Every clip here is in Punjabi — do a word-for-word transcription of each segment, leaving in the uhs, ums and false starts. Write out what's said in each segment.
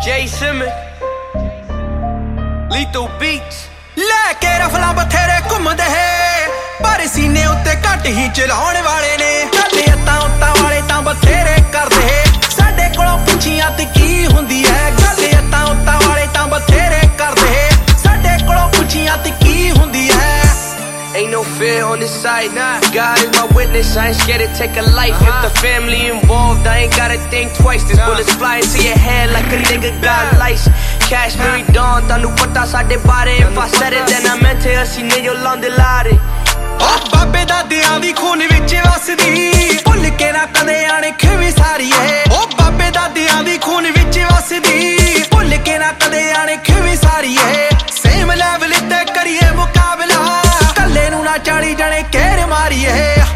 Jay Simmons, Lethal Beats। ਲੈ ਕੇ ਰਫਲਾਂ ਬਥੇਰੇ ਘੁੰਮਦੇ ਪਰ ਸੀਨੇ ਉੱਤੇ ਘੱਟ ਹੀ ਚਲਾਉਣ ਵਾਲੇ ਨੇ। ਗੱਲ ਅੱਤਾਂ ਉੱਤਾਂ ਵਾਲੇ ਤਾਂ ਬਥੇਰੇ ਕਰਦੇ, ਸਾਡੇ ਕੋਲੋਂ ਪੁੱਛੀਆਂ ਤੇ ਕੀ ਹੁੰਦੀ ਹੈ। ਗੱਲ ਅੱਤਾਂ ਉੱਤਾਂ ਵਾਲੇ ਤਾਂ ਬਥੇਰੇ ਕਰਦੇ, ਸਾਡੇ ਕੋਲੋਂ ਪੁੱਛੀਆਂ ਤੇ ਕੀ ਹੁੰਦੀ ਹੈ। Ain't no fear on this side, nah. God is my witness, I ain't scared to take a life. uh-huh. If the family involved, I ain't gotta think twice. This nah. bullets fly into your head like a nigga got lice. Cashmere dawn, tanu pata sade bare. If I said it, then I meant it. Assi ne yo lande lare. Oh, babe ਦਾਦਿਆਂ ਦੀ ਖੂਨ ਵਿੱਚ ਵਸਦੀ, ਭੁੱਲ ਕੇ ਨਾ ਕਦੇ ਅਣਖ ਵਿਸਾਰੀ ਏ। Oh, ਬਾਬੇ ਦਾਦਿਆਂ ਦੀ ਖੂਨ ਵਿੱਚ ਵਸਦੀ, ਭੁੱਲ ਕੇ ਨਾ ਕਦੇ ਅਣਖ ਵਿਸਾਰੀ ਏ। ਸੇਮ ਲੈਵਲ ਤੇ ਕਰੀਏ ਮੁਕਾਬਲਾ, ਕੱਲੇ ਨੂੰ ਨਾ ਚਾਲੀ ਜਣੇ ਕਹਿਰ ਮਾਰੀਏ।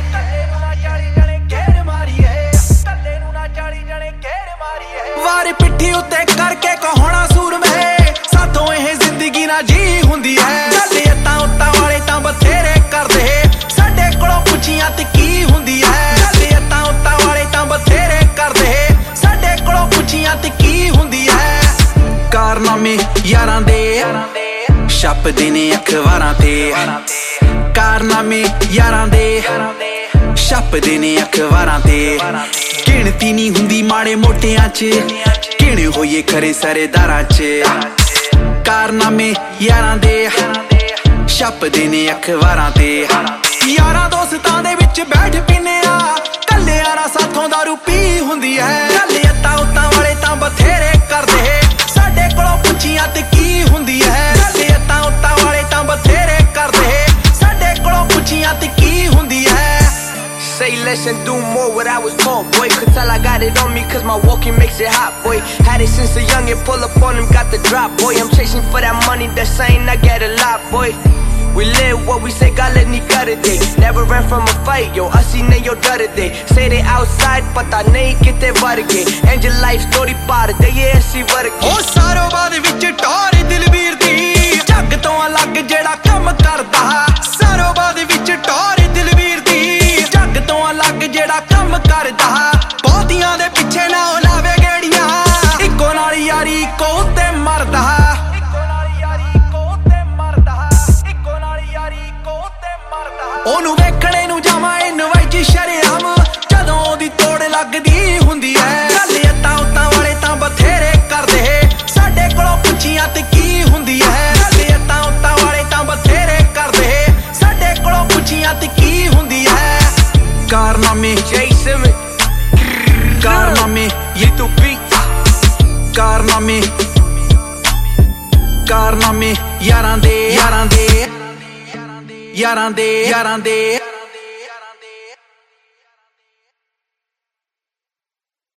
ਵਾਰ ਪਿੱਠੀ ਉੱਤੇ ਕਰਕੇ ਕਹਾਉਣਾ ਸੂਰਮੇ, ਸਾਥੋਂ ਇਹ ਜ਼ਿੰਦਗੀ ਨਾ ਜੀ ਹੁੰਦੀ ਹੈ। ਗੱਲ ਅੱਤਾਂ ਉੱਤਾਂ ਵਾਲੇ ਤਾਂ ਬਥੇਰੇ ਕਰਦੇ, ਸਾਡੇ ਕੋਲੋਂ ਪੁੱਛੀਆਂ ਤੇ ਕੀ ਹੁੰਦੀ ਹੈ। ਗੱਲ ਅੱਤਾਂ ਉੱਤਾਂ ਵਾਲੇ ਤਾਂ ਬਥੇਰੇ ਕਰਦੇ, ਸਾਡੇ ਕੋਲੋਂ ਪੁੱਛੀਆਂ ਤੇ ਕੀ ਹੁੰਦੀ ਹੈ। ਕਾਰਨਾਮੇ ਯਾਰਾਂ ਦੇ ਛਪਦੇ ਨੇ ਅਖਬਾਰਾਂ ਤੇ, ਕਾਰਨਾਮੇ ਯਾਰਾਂ ਦੇ ਛਪਦੇ ਨੇ ਅਖਬਾਰਾਂ ਤੇ। ਗਿਣਤੀ ਨਹੀਂ ਹੁੰਦੀ ਮਾੜੇ ਮੋਟਿਆਂ ਚ, ਗਿਣੇ ਹੋਈਏ ਖਰੇ ਸਰਦਾਰਾਂ ਚ। ਕਾਰਨਾਮੇ ਯਾਰਾਂ ਦੇ ਛਪਦੇ ਨੇ ਅਖਬਾਰਾਂ ਤੇ। ਯਾਰਾਂ ਦੋਸਤਾਂ ਦੇ ਵਿੱਚ ਬੈਠ ਪੀਨੇ ਆ, ਕੱਲੇ ਯਾਰਾਂ ਸਾਥੋਂ ਦਾਰੂ ਪੀ ਹੁੰਦੀ ਹੈ। ਗੱਲ ਅੱਤਾਂ ਉੱਤਾਂ ਵਾਲੇ ਤਾਂ ਬਥੇਰੇ ਕਰਦੇ, ਸਾਡੇ ਕੋਲੋਂ ਪੁੱਛੀਆਂ ਤੇ ਕੀ ਹੁੰਦੀ ਹੈ। ਗੱਲ ਅੱਤਾਂ ਉੱਤਾਂ ਵਾਲੇ ਤਾਂ ਬਥੇਰੇ ਕਰਦੇ, ਸਾਡੇ ਕੋਲੋਂ ਪੁੱਛੀਆਂ ਤੇ ਕੀ ਹੁੰਦੀ ਹੈ। Say less and do more, what I was taught, boy. Could tell I got it on me cause my walking makes it hot, boy. Had it since a youngin', pull up on him, got the drop, boy. I'm chasing for that money, that's saying I get a lot, boy. We live what we say, God let me cut it day. Never ran from a fight, yo, I seen yo dud day. Say they outside, but I nahi kitte var gay. And your life story part de ye assi var gay. Oh saro baad vich टोर दिलवीर दी, जग तो अलग जेड़ा काम करदा। सारो बाद vich टोर दिलवीर दी, जग तो अलग जेड़ा काम करदा। बहुतियां दे पिछे ना लावे गेड़ियां, इक्को नाल यारी इक्को ते मरदा। ਉਹਨੂੰ ਵੇਖਣੇ ਨੂੰ ਜਾਵਾਂ ਇਨਵਾਈਟ ਸ਼ਰੇਆਮ, ਜਦੋਂ ਉਹਦੀ ਤੋੜ ਲੱਗਦੀ ਹੁੰਦੀ ਹੈ। ਗੱਲ ਅੱਤਾਂ ਉੱਤਾਂ ਵਾਲੇ ਤਾਂ ਬਥੇਰੇ ਕਰਦੇ, ਸਾਡੇ ਕੋਲੋਂ ਪੁੱਛੀਆਂ ਤੇ ਕੀ ਹੁੰਦੀ ਹੈ। ਗੱਲ ਅੱਤਾਂ ਉੱਤਾਂ ਵਾਲੇ ਤਾਂ ਬਥੇਰੇ ਕਰਦੇ, ਸਾਡੇ ਕੋਲੋਂ ਪੁੱਛੀਆਂ ਤੇ ਕੀ ਹੁੰਦੀ ਹੈ। ਕਾਰਨਾਮੇ Jay Simmons, ਕਾਰਨਾਮੇ Lethal Beats, ਕਾਰਨਾਮੇ ਕਾਰਨਾਮੇ ਯਾਰਾਂ ਦੇ ਯਾਰਾਂ ਦੇ ਯਾਰਾਂ ਦੇ ਯਾਰਾਂ ਦੇ